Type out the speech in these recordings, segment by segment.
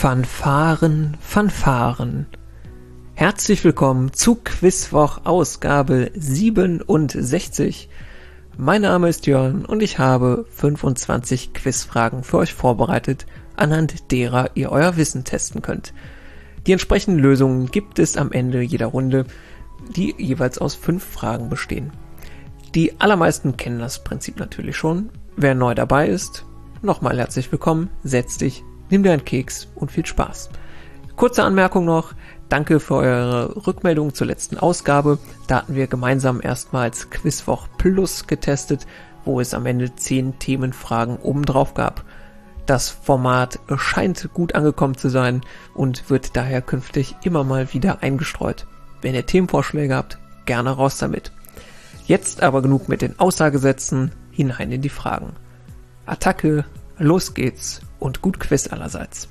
Fanfaren, Fanfaren. Herzlich willkommen zu Quizwoch Ausgabe 67. Mein Name ist Jörn und ich habe 25 Quizfragen für euch vorbereitet, anhand derer ihr euer Wissen testen könnt. Die entsprechenden Lösungen gibt es am Ende jeder Runde, die jeweils aus 5 Fragen bestehen. Die allermeisten kennen das Prinzip natürlich schon. Wer neu dabei ist, nochmal herzlich willkommen, setz dich, nimm dir einen Keks und viel Spaß. Kurze Anmerkung noch, danke für eure Rückmeldung zur letzten Ausgabe. Da hatten wir gemeinsam erstmals Quizwoch Plus getestet, wo es am Ende 10 Themenfragen obendrauf gab. Das Format scheint gut angekommen zu sein und wird daher künftig immer mal wieder eingestreut. Wenn ihr Themenvorschläge habt, gerne raus damit. Jetzt aber genug mit den Aussagesätzen, hinein in die Fragen. Attacke, los geht's und gut Quiz allerseits.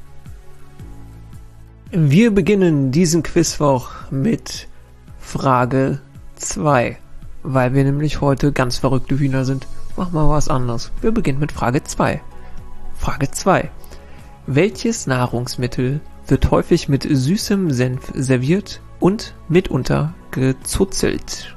Wir beginnen diesen Quizwoch mit Frage 2. Weil wir nämlich heute ganz verrückte Hühner sind, machen wir was anderes. Wir beginnen mit Frage 2. Frage 2. Welches Nahrungsmittel wird häufig mit süßem Senf serviert und mitunter gezuzelt?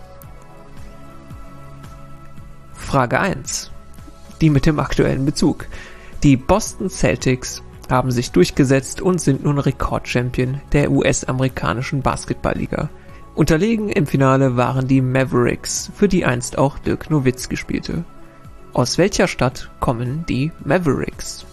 Frage 1. Die mit dem aktuellen Bezug. Die Boston Celtics haben sich durchgesetzt und sind nun Rekordchampion der US-amerikanischen Basketballliga. Unterlegen im Finale waren die Mavericks, für die einst auch Dirk Nowitzki spielte. Aus welcher Stadt kommen die Mavericks?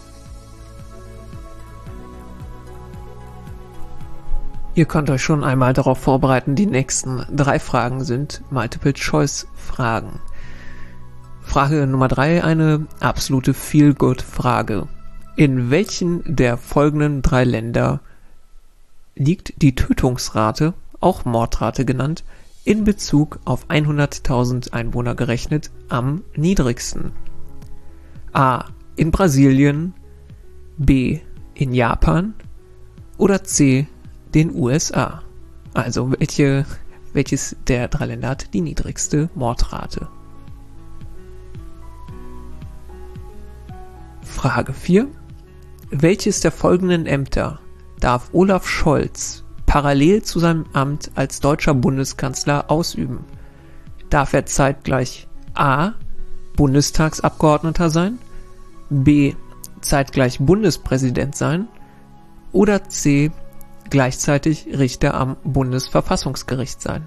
Ihr könnt euch schon einmal darauf vorbereiten, die nächsten 3 Fragen sind Multiple-Choice-Fragen. Frage Nummer 3, eine absolute Feel-Good-Frage. In welchen der folgenden 3 Länder liegt die Tötungsrate, auch Mordrate genannt, in Bezug auf 100.000 Einwohner gerechnet am niedrigsten? A. In Brasilien, B. in Japan oder C. den USA? Also welches der 3 Länder hat die niedrigste Mordrate? Frage 4. Welches der folgenden Ämter darf Olaf Scholz parallel zu seinem Amt als deutscher Bundeskanzler ausüben? Darf er zeitgleich A. Bundestagsabgeordneter sein, B. zeitgleich Bundespräsident sein oder C. gleichzeitig Richter am Bundesverfassungsgericht sein?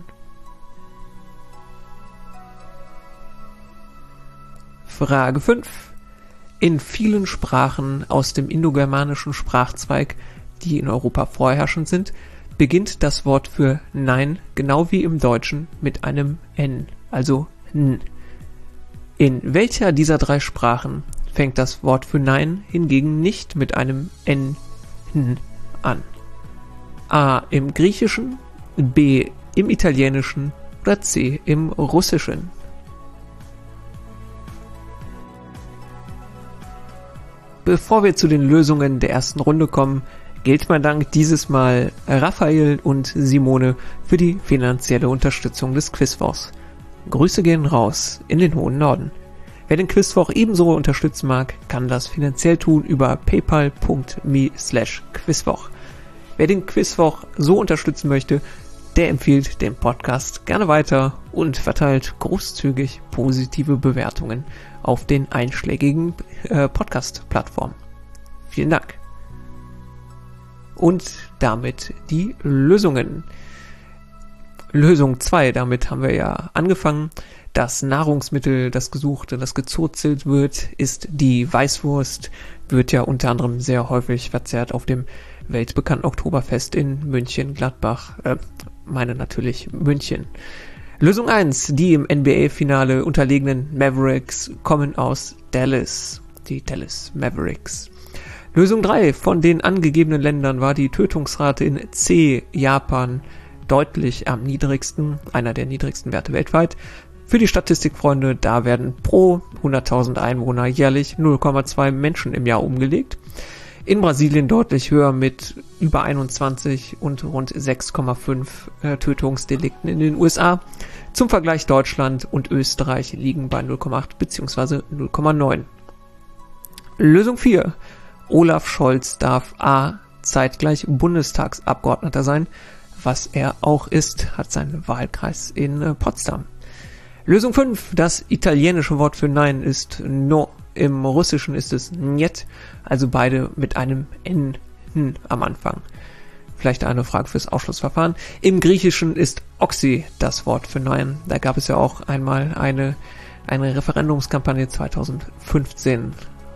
Frage 5. In vielen Sprachen aus dem indogermanischen Sprachzweig, die in Europa vorherrschend sind, beginnt das Wort für Nein, genau wie im Deutschen, mit einem N, also N. In welcher dieser 3 Sprachen fängt das Wort für Nein hingegen nicht mit einem N an? A. im Griechischen, B. im Italienischen oder C. im Russischen? Bevor wir zu den Lösungen der ersten Runde kommen, gilt mein Dank dieses Mal Raphael und Simone für die finanzielle Unterstützung des Quizwochs. Grüße gehen raus in den hohen Norden. Wer den Quizwoch ebenso unterstützen mag, kann das finanziell tun über paypal.me/Quizwoch. Wer den Quizwoch so unterstützen möchte, der empfiehlt den Podcast gerne weiter und verteilt großzügig positive Bewertungen auf den einschlägigen Podcast-Plattformen. Vielen Dank. Und damit die Lösungen. Lösung 2, damit haben wir ja angefangen. Das Nahrungsmittel, das gesuchte, das gezuzelt wird, ist die Weißwurst. Wird ja unter anderem sehr häufig verzehrt auf dem weltbekannten Oktoberfest in München-Gladbach. Meine natürlich München. Lösung 1. Die im NBA-Finale unterlegenen Mavericks kommen aus Dallas. Die Dallas Mavericks. Lösung 3. Von den angegebenen Ländern war die Tötungsrate in C, Japan, deutlich am niedrigsten, einer der niedrigsten Werte weltweit. Für die Statistikfreunde, da werden pro 100.000 Einwohner jährlich 0,2 Menschen im Jahr umgelegt. In Brasilien deutlich höher mit über 21 und rund 6,5 Tötungsdelikten in den USA. Zum Vergleich Deutschland und Österreich liegen bei 0,8 bzw. 0,9. Lösung 4. Olaf Scholz darf A. zeitgleich Bundestagsabgeordneter sein, was er auch ist, hat seinen Wahlkreis in Potsdam. Lösung 5. Das italienische Wort für Nein ist No. Im Russischen ist es Niet, also beide mit einem N am Anfang. Vielleicht eine Frage fürs Ausschlussverfahren. Im Griechischen ist Oxy das Wort für Nein. Da gab es ja auch einmal eine Referendumskampagne 2015.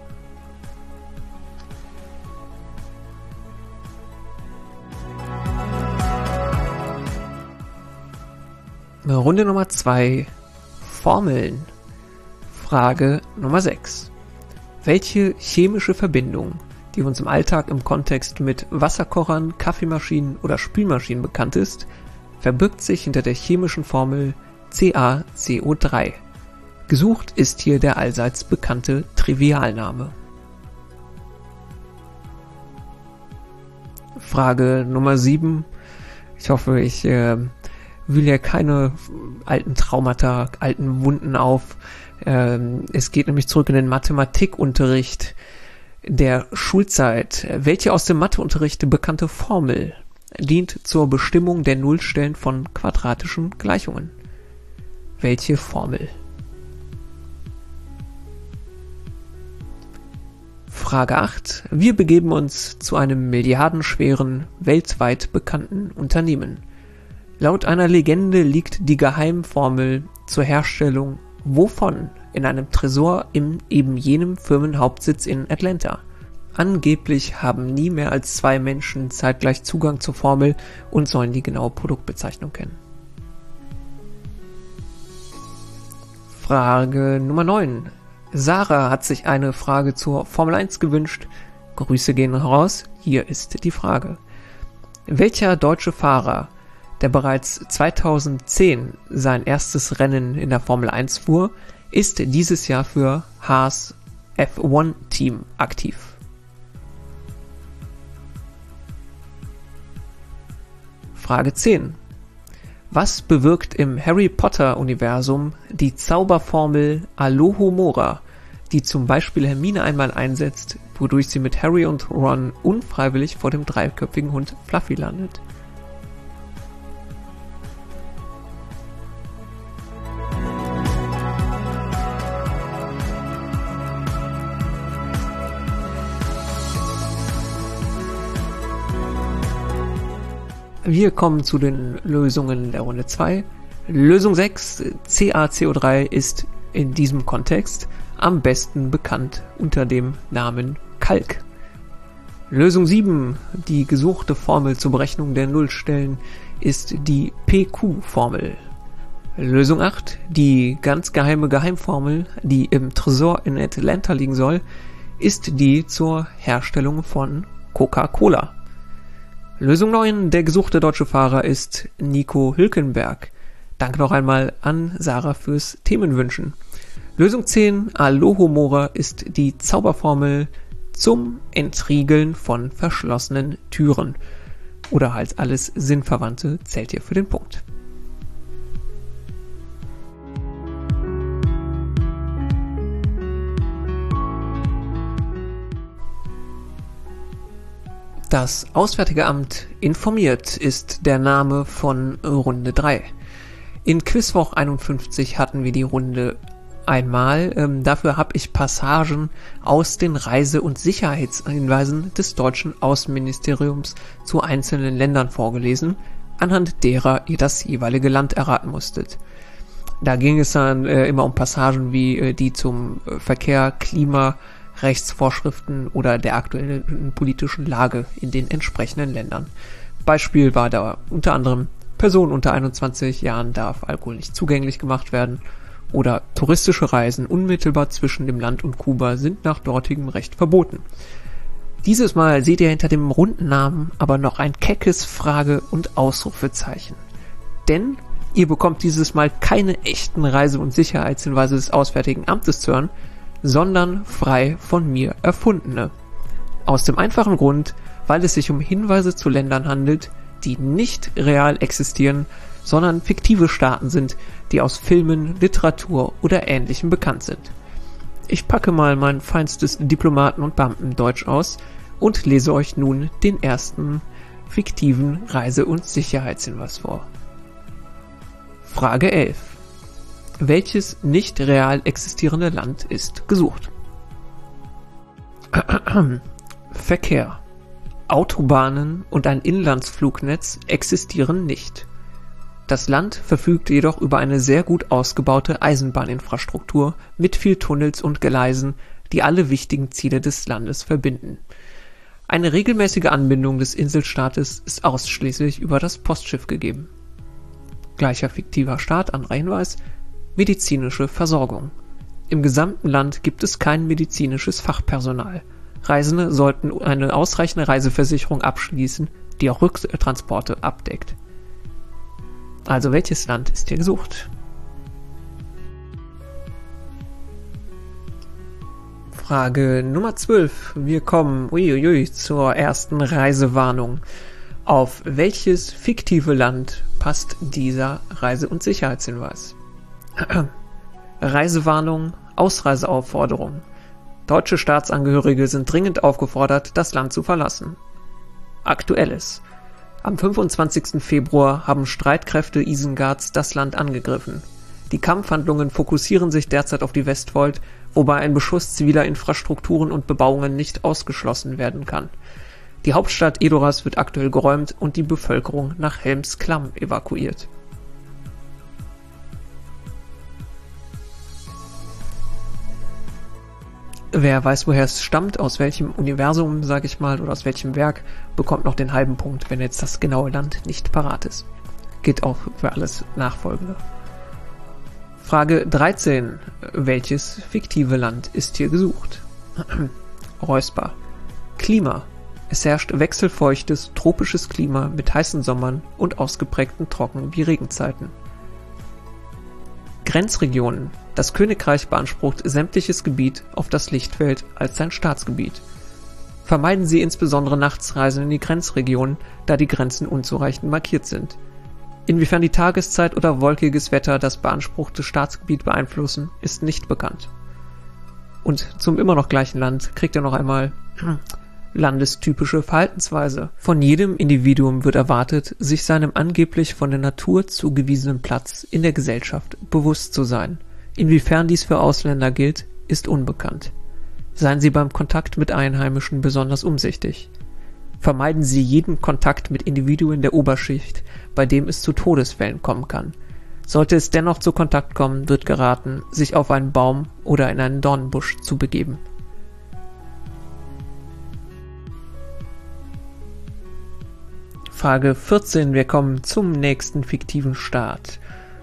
Runde Nummer 2. Formeln. Frage Nummer 6. Welche chemische Verbindung, die uns im Alltag im Kontext mit Wasserkochern, Kaffeemaschinen oder Spülmaschinen bekannt ist, verbirgt sich hinter der chemischen Formel CaCO3? Gesucht ist hier der allseits bekannte Trivialname. Frage Nummer 7. Ich hoffe, ich wühle ja keine alten Traumata, alten Wunden auf. Es geht nämlich zurück in den Mathematikunterricht der Schulzeit. Welche aus dem Matheunterricht bekannte Formel dient zur Bestimmung der Nullstellen von quadratischen Gleichungen? Welche Formel? Frage 8. Wir begeben uns zu einem milliardenschweren, weltweit bekannten Unternehmen. Laut einer Legende liegt die Geheimformel zur Herstellung wovon in einem Tresor in eben jenem Firmenhauptsitz in Atlanta. Angeblich haben nie mehr als 2 Menschen zeitgleich Zugang zur Formel und sollen die genaue Produktbezeichnung kennen. Frage Nummer 9. Sarah hat sich eine Frage zur Formel 1 gewünscht. Grüße gehen raus, hier ist die Frage. Welcher deutsche Fahrer, der bereits 2010 sein erstes Rennen in der Formel 1 fuhr, ist dieses Jahr für Haas F1-Team aktiv? Frage 10. Was bewirkt im Harry Potter-Universum die Zauberformel Alohomora, die zum Beispiel Hermine einmal einsetzt, wodurch sie mit Harry und Ron unfreiwillig vor dem dreiköpfigen Hund Fluffy landet? Wir kommen zu den Lösungen der Runde 2. Lösung 6, CaCO3 ist in diesem Kontext am besten bekannt unter dem Namen Kalk. Lösung 7, die gesuchte Formel zur Berechnung der Nullstellen, ist die PQ-Formel. Lösung 8, die ganz geheime Geheimformel, die im Tresor in Atlanta liegen soll, ist die zur Herstellung von Coca-Cola. Lösung 9, der gesuchte deutsche Fahrer ist Nico Hülkenberg. Danke noch einmal an Sarah fürs Themenwünschen. Lösung 10, Alohomora ist die Zauberformel zum Entriegeln von verschlossenen Türen. Oder halt alles Sinnverwandte zählt hier für den Punkt. Das Auswärtige Amt informiert ist der Name von Runde 3. In Quizwoch 51 hatten wir die Runde einmal. Dafür habe ich Passagen aus den Reise- und Sicherheitshinweisen des deutschen Außenministeriums zu einzelnen Ländern vorgelesen, anhand derer ihr das jeweilige Land erraten musstet. Da ging es dann immer um Passagen wie die zum Verkehr, Klima, Rechtsvorschriften oder der aktuellen politischen Lage in den entsprechenden Ländern. Beispiel war da unter anderem: Personen unter 21 Jahren darf Alkohol nicht zugänglich gemacht werden, oder touristische Reisen unmittelbar zwischen dem Land und Kuba sind nach dortigem Recht verboten. Dieses Mal seht ihr hinter dem runden Namen aber noch ein keckes Frage- und Ausrufezeichen. Denn ihr bekommt dieses Mal keine echten Reise- und Sicherheitshinweise des Auswärtigen Amtes zu hören, sondern frei von mir erfundene. Aus dem einfachen Grund, weil es sich um Hinweise zu Ländern handelt, die nicht real existieren, sondern fiktive Staaten sind, die aus Filmen, Literatur oder Ähnlichem bekannt sind. Ich packe mal mein feinstes Diplomaten- und Beamtendeutsch aus und lese euch nun den ersten fiktiven Reise- und Sicherheitshinweis vor. Frage 11. Welches nicht real existierende Land ist gesucht? Verkehr. Autobahnen und ein Inlandsflugnetz existieren nicht. Das Land verfügt jedoch über eine sehr gut ausgebaute Eisenbahninfrastruktur mit viel Tunnels und Gleisen, die alle wichtigen Ziele des Landes verbinden. Eine regelmäßige Anbindung des Inselstaates ist ausschließlich über das Postschiff gegeben. Gleicher fiktiver Staat, anderer Hinweis: medizinische Versorgung. Im gesamten Land gibt es kein medizinisches Fachpersonal. Reisende sollten eine ausreichende Reiseversicherung abschließen, die auch Rücktransporte abdeckt. Also welches Land ist hier gesucht? Frage Nummer 12. Wir kommen zur ersten Reisewarnung. Auf welches fiktive Land passt dieser Reise- und Sicherheitshinweis? Reisewarnung, Ausreiseaufforderung. Deutsche Staatsangehörige sind dringend aufgefordert, das Land zu verlassen. Aktuelles. Am 25. Februar haben Streitkräfte Isengards das Land angegriffen. Die Kampfhandlungen fokussieren sich derzeit auf die Westfold, wobei ein Beschuss ziviler Infrastrukturen und Bebauungen nicht ausgeschlossen werden kann. Die Hauptstadt Edoras wird aktuell geräumt und die Bevölkerung nach Helmsklamm evakuiert. Wer weiß, woher es stammt, aus welchem Universum, sage ich mal, oder aus welchem Werk, bekommt noch den halben Punkt, wenn jetzt das genaue Land nicht parat ist. Gilt auch für alles Nachfolgende. Frage 13. Welches fiktive Land ist hier gesucht? Räusper. Klima. Es herrscht wechselfeuchtes, tropisches Klima mit heißen Sommern und ausgeprägten Trocken- wie Regenzeiten. Grenzregionen. Das Königreich beansprucht sämtliches Gebiet auf das Lichtfeld als sein Staatsgebiet. Vermeiden Sie insbesondere Nachtsreisen in die Grenzregionen, da die Grenzen unzureichend markiert sind. Inwiefern die Tageszeit oder wolkiges Wetter das beanspruchte Staatsgebiet beeinflussen, ist nicht bekannt. Und zum immer noch gleichen Land kriegt er noch einmal landestypische Verhaltensweise. Von jedem Individuum wird erwartet, sich seinem angeblich von der Natur zugewiesenen Platz in der Gesellschaft bewusst zu sein. Inwiefern dies für Ausländer gilt, ist unbekannt. Seien Sie beim Kontakt mit Einheimischen besonders umsichtig. Vermeiden Sie jeden Kontakt mit Individuen der Oberschicht, bei dem es zu Todesfällen kommen kann. Sollte es dennoch zu Kontakt kommen, wird geraten, sich auf einen Baum oder in einen Dornbusch zu begeben. Frage 14. Wir kommen zum nächsten fiktiven Staat.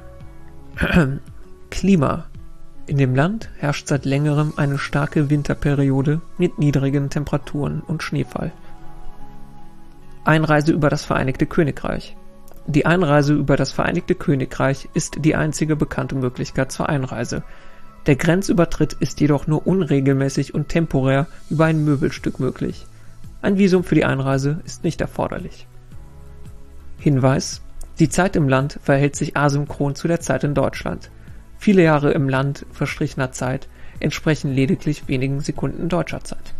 Klima. In dem Land herrscht seit längerem eine starke Winterperiode mit niedrigen Temperaturen und Schneefall. Einreise über das Vereinigte Königreich. Die Einreise über das Vereinigte Königreich ist die einzige bekannte Möglichkeit zur Einreise. Der Grenzübertritt ist jedoch nur unregelmäßig und temporär über ein Möbelstück möglich. Ein Visum für die Einreise ist nicht erforderlich. Hinweis: Die Zeit im Land verhält sich asynchron zu der Zeit in Deutschland. Viele Jahre im Land verstrichener Zeit entsprechen lediglich wenigen Sekunden deutscher Zeit.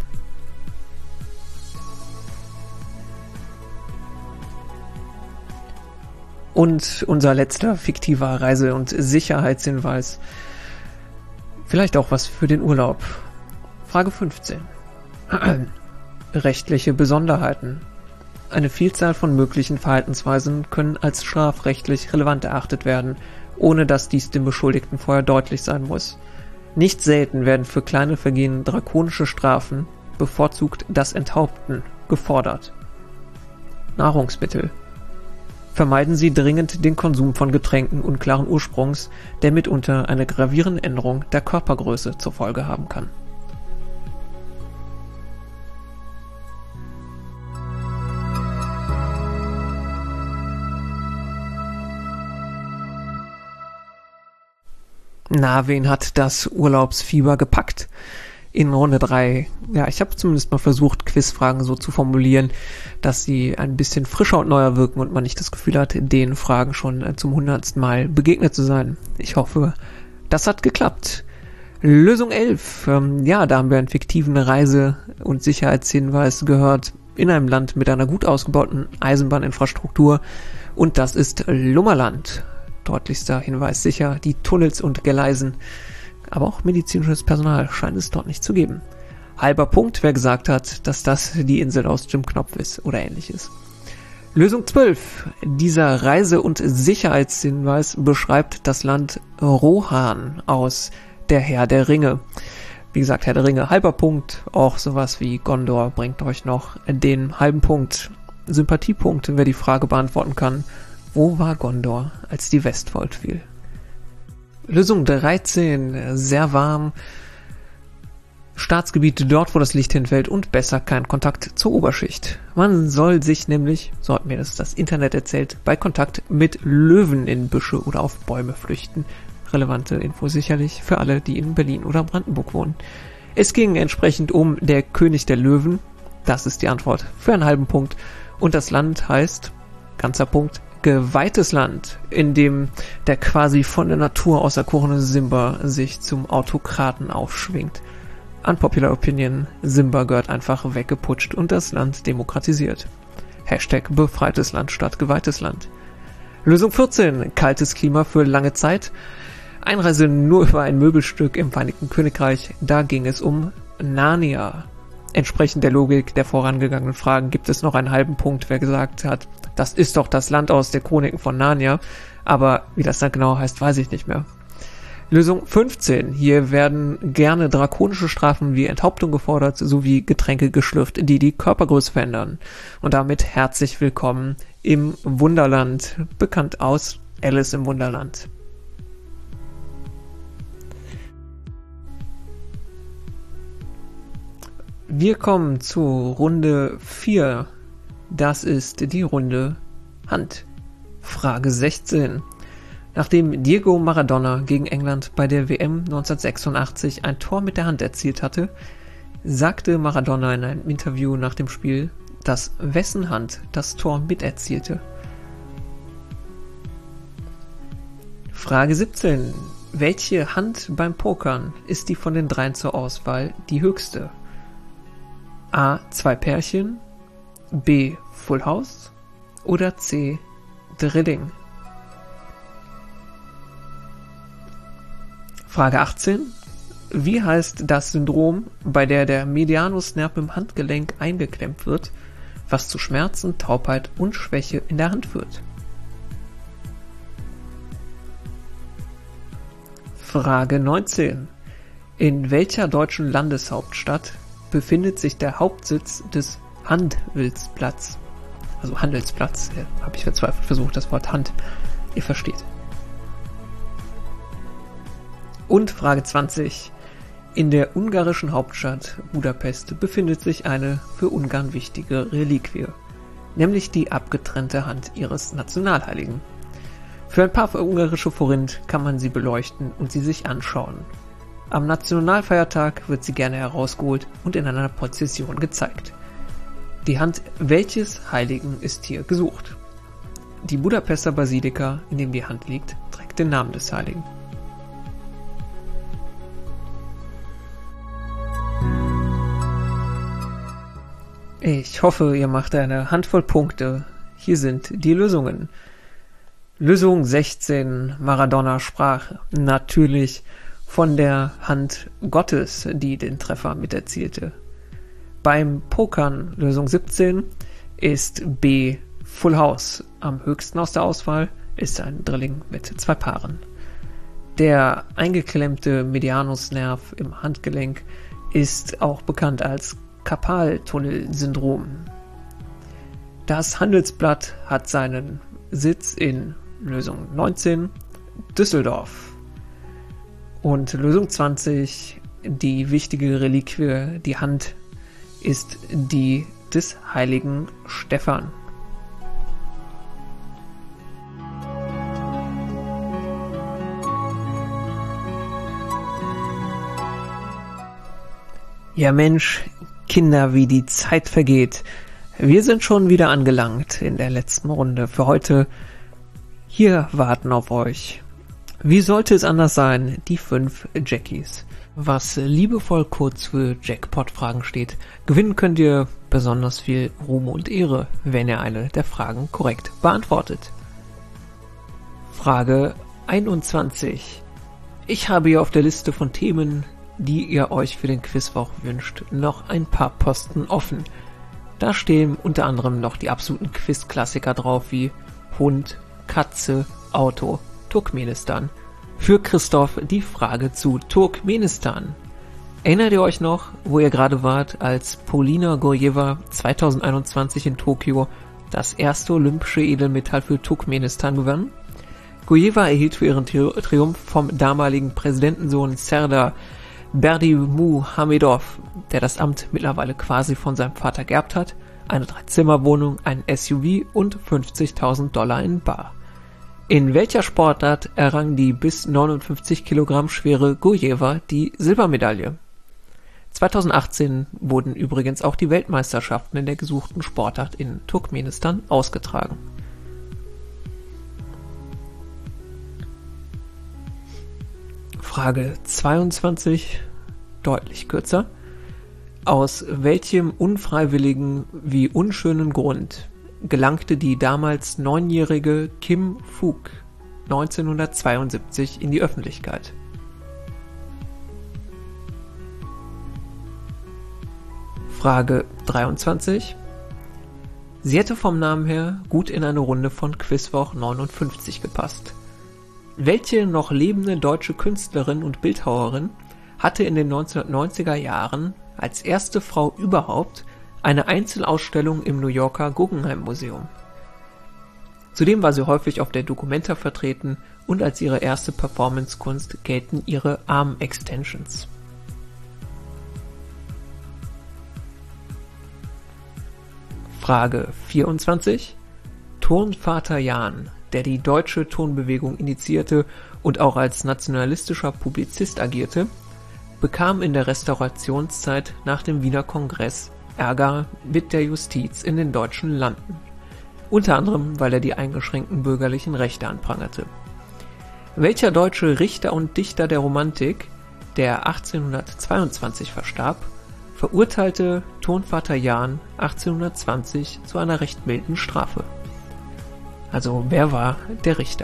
Und unser letzter fiktiver Reise- und Sicherheitshinweis. Vielleicht auch was für den Urlaub. Frage 15. Rechtliche Besonderheiten. Eine Vielzahl von möglichen Verhaltensweisen können als strafrechtlich relevant erachtet werden, ohne dass dies dem Beschuldigten vorher deutlich sein muss. Nicht selten werden für kleine Vergehen drakonische Strafen, bevorzugt das Enthaupten, gefordert. Nahrungsmittel. Vermeiden Sie dringend den Konsum von Getränken unklaren Ursprungs, der mitunter eine gravierende Änderung der Körpergröße zur Folge haben kann. Na, wen hat das Urlaubsfieber gepackt? In Runde 3, ja, ich habe zumindest mal versucht, Quizfragen so zu formulieren, dass sie ein bisschen frischer und neuer wirken und man nicht das Gefühl hat, den Fragen schon zum 100. Mal begegnet zu sein. Ich hoffe, das hat geklappt. Lösung 11. Ja, da haben wir einen fiktiven Reise- und Sicherheitshinweis gehört in einem Land mit einer gut ausgebauten Eisenbahninfrastruktur. Und das ist Lummerland. Deutlichster Hinweis sicher, die Tunnels und Gleisen. Aber auch medizinisches Personal scheint es dort nicht zu geben. Halber Punkt, wer gesagt hat, dass das die Insel aus Jim Knopf ist oder ähnliches. Lösung 12. Dieser Reise- und Sicherheitshinweis beschreibt das Land Rohan aus Der Herr der Ringe. Wie gesagt, Herr der Ringe, halber Punkt. Auch sowas wie Gondor bringt euch noch den halben Punkt. Sympathiepunkt, wer die Frage beantworten kann. Wo war Gondor, als die Westfold fiel? Lösung 13. Sehr warm. Staatsgebiet dort, wo das Licht hinfällt und besser kein Kontakt zur Oberschicht. Man soll sich nämlich, so hat mir das Internet erzählt, bei Kontakt mit Löwen in Büsche oder auf Bäume flüchten. Relevante Info sicherlich für alle, die in Berlin oder Brandenburg wohnen. Es ging entsprechend um der König der Löwen. Das ist die Antwort für einen halben Punkt. Und das Land heißt, ganzer Punkt, geweihtes Land, in dem der quasi von der Natur auserkorene Simba sich zum Autokraten aufschwingt. Unpopular Opinion, Simba gehört einfach weggeputscht und das Land demokratisiert. Hashtag befreites Land statt geweihtes Land. Lösung 14, kaltes Klima für lange Zeit. Einreise nur über ein Möbelstück im Vereinigten Königreich, da ging es um Narnia. Entsprechend der Logik der vorangegangenen Fragen gibt es noch einen halben Punkt, wer gesagt hat, das ist doch das Land aus der Chroniken von Narnia, aber wie das dann genau heißt, weiß ich nicht mehr. Lösung 15. Hier werden gerne drakonische Strafen wie Enthauptung gefordert, sowie Getränke geschlürft, die die Körpergröße verändern. Und damit herzlich willkommen im Wunderland, bekannt aus Alice im Wunderland. Wir kommen zu Runde 4. Das ist die Runde Hand. Frage 16. Nachdem Diego Maradona gegen England bei der WM 1986 ein Tor mit der Hand erzielt hatte, sagte Maradona in einem Interview nach dem Spiel, dass wessen Hand das Tor miterzielte. Frage 17. Welche Hand beim Pokern ist die von den dreien zur Auswahl die höchste? A. 2 Pärchen, B. Full House oder C. Drilling? Frage 18. Wie heißt das Syndrom, bei der Medianusnerv im Handgelenk eingeklemmt wird, was zu Schmerzen, Taubheit und Schwäche in der Hand führt? Frage 19. In welcher deutschen Landeshauptstadt befindet sich der Hauptsitz des Handelsblatts? Also Handelsplatz, habe ich verzweifelt versucht, das Wort Hand. Ihr versteht. Und Frage 20. In der ungarischen Hauptstadt Budapest befindet sich eine für Ungarn wichtige Reliquie, nämlich die abgetrennte Hand ihres Nationalheiligen. Für ein paar ungarische Forint kann man sie beleuchten und sie sich anschauen. Am Nationalfeiertag wird sie gerne herausgeholt und in einer Prozession gezeigt. Die Hand welches Heiligen ist hier gesucht? Die Budapester Basilika, in dem die Hand liegt, trägt den Namen des Heiligen. Ich hoffe, ihr macht eine Handvoll Punkte. Hier sind die Lösungen. Lösung 16. Maradona sprach natürlich von der Hand Gottes, die den Treffer miterzielte. Beim Pokern, Lösung 17, ist B. Full House. Am höchsten aus der Auswahl ist ein Drilling mit 2 Paaren. Der eingeklemmte Medianusnerv im Handgelenk ist auch bekannt als Karpaltunnelsyndrom. Das Handelsblatt hat seinen Sitz in Lösung 19 Düsseldorf. Und Lösung 20, die wichtige Reliquie, die Hand, ist die des heiligen Stephan. Ja Mensch, Kinder, wie die Zeit vergeht. Wir sind schon wieder angelangt in der letzten Runde für heute. Hier warten auf euch. Wie sollte es anders sein? Die 5 Jackies. was liebevoll kurz für Jackpot-Fragen steht. Gewinnen könnt ihr besonders viel Ruhm und Ehre, wenn ihr eine der Fragen korrekt beantwortet. Frage 21. Ich habe hier auf der Liste von Themen, die ihr euch für den Quizwoch wünscht, noch ein paar Posten offen. Da stehen unter anderem noch die absoluten Quiz-Klassiker drauf wie Hund, Katze, Auto, Turkmenistan. Für Christoph die Frage zu Turkmenistan. Erinnert ihr euch noch, wo ihr gerade wart, als Polina Gorjewa 2021 in Tokio das erste olympische Edelmetall für Turkmenistan gewann? Gorjewa erhielt für ihren Triumph vom damaligen Präsidentensohn Serdar Berdimuhamedov, der das Amt mittlerweile quasi von seinem Vater geerbt hat, eine 3-Zimmer-Wohnung, ein SUV und $50.000 in bar. In welcher Sportart errang die bis 59 Kilogramm schwere Gorjewa die Silbermedaille? 2018 wurden übrigens auch die Weltmeisterschaften in der gesuchten Sportart in Turkmenistan ausgetragen. Frage 22, deutlich kürzer. Aus welchem unfreiwilligen wie unschönen Grund gelangte die damals 9-jährige Kim Phuc 1972 in die Öffentlichkeit? Frage 23. Sie hätte vom Namen her gut in eine Runde von Quizwoch 59 gepasst. Welche noch lebende deutsche Künstlerin und Bildhauerin hatte in den 1990er Jahren als erste Frau überhaupt eine Einzelausstellung im New Yorker Guggenheim Museum? Zudem war sie häufig auf der Documenta vertreten und als ihre erste Performance-Kunst gelten ihre Arm-Extensions. Frage 24. Turnvater Jan, der die deutsche Turnbewegung initiierte und auch als nationalistischer Publizist agierte, bekam in der Restaurationszeit nach dem Wiener Kongress Ärger mit der Justiz in den deutschen Landen. Unter anderem, weil er die eingeschränkten bürgerlichen Rechte anprangerte. Welcher deutsche Richter und Dichter der Romantik, der 1822 verstarb, verurteilte Turnvater Jan 1820 zu einer recht milden Strafe? Also, wer war der Richter?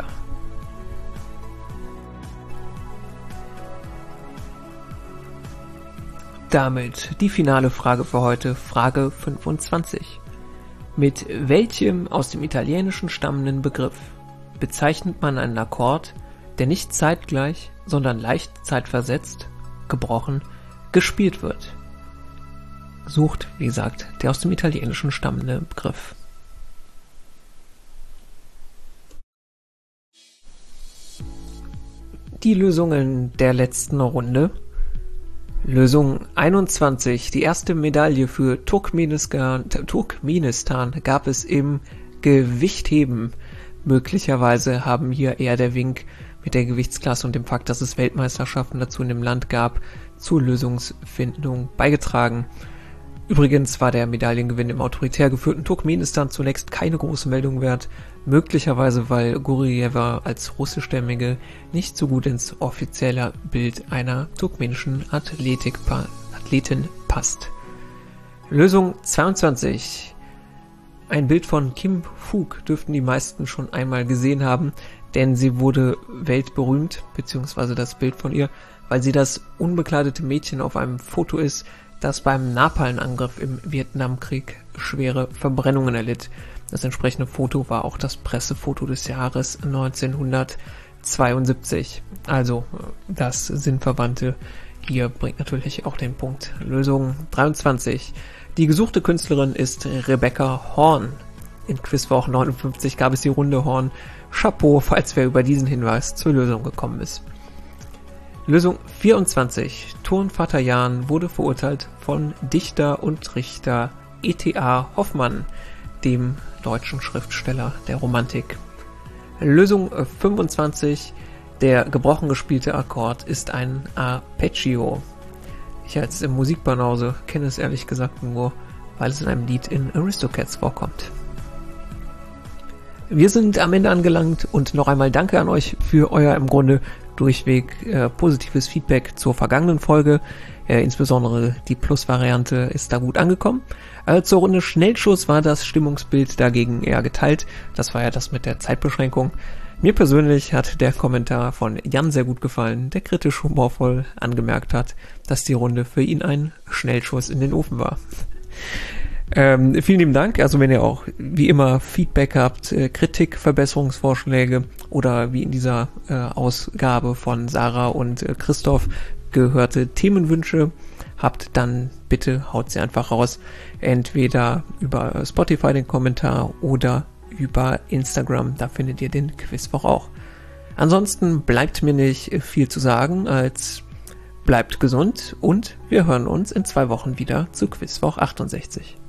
Damit die finale Frage für heute, Frage 25. Mit welchem aus dem Italienischen stammenden Begriff bezeichnet man einen Akkord, der nicht zeitgleich, sondern leicht zeitversetzt, gebrochen, gespielt wird? Sucht, wie gesagt, der aus dem Italienischen stammende Begriff. Die Lösungen der letzten Runde. Lösung 21. Die erste Medaille für Turkmenistan gab es im Gewichtheben. Möglicherweise haben hier eher der Wink mit der Gewichtsklasse und dem Fakt, dass es Weltmeisterschaften dazu in dem Land gab, zur Lösungsfindung beigetragen. Übrigens war der Medaillengewinn im autoritär geführten Turkmenistan zunächst keine große Meldung wert, möglicherweise weil Gorjewa als russischstämmige nicht so gut ins offizielle Bild einer turkmenischen Athletin passt. Lösung 22. Ein Bild von Kim Phuc dürften die meisten schon einmal gesehen haben, denn sie wurde weltberühmt, beziehungsweise das Bild von ihr, weil sie das unbekleidete Mädchen auf einem Foto ist, das beim Napalm-Angriff im Vietnamkrieg schwere Verbrennungen erlitt. Das entsprechende Foto war auch das Pressefoto des Jahres 1972. Also das Sinnverwandte hier bringt natürlich auch den Punkt. Lösung 23. Die gesuchte Künstlerin ist Rebecca Horn. In Quizwoch 59 gab es die Runde Horn. Chapeau, falls wer über diesen Hinweis zur Lösung gekommen ist. Lösung 24. Turnvater Jan wurde verurteilt von Dichter und Richter E.T.A. Hoffmann, dem deutschen Schriftsteller der Romantik. Lösung 25. Der gebrochen gespielte Akkord ist ein Arpeggio. Ich als Musikbanause kenne es ehrlich gesagt nur, weil es in einem Lied in Aristocats vorkommt. Wir sind am Ende angelangt und noch einmal danke an euch für euer im Grunde durchweg positives Feedback zur vergangenen Folge. Insbesondere die Plus-Variante ist da gut angekommen. Zur Runde Schnellschuss war das Stimmungsbild dagegen eher geteilt. Das war ja das mit der Zeitbeschränkung. Mir persönlich hat der Kommentar von Jan sehr gut gefallen, der kritisch humorvoll angemerkt hat, dass die Runde für ihn ein Schnellschuss in den Ofen war. Vielen lieben Dank. Also wenn ihr auch wie immer Feedback habt, Kritik, Verbesserungsvorschläge oder wie in dieser Ausgabe von Sarah und Christoph gehörte Themenwünsche habt, dann bitte haut sie einfach raus. Entweder über Spotify den Kommentar oder über Instagram. Da findet ihr den Quizwoch auch. Ansonsten bleibt mir nicht viel zu sagen als bleibt gesund und wir hören uns in 2 Wochen wieder zu Quizwoch 68.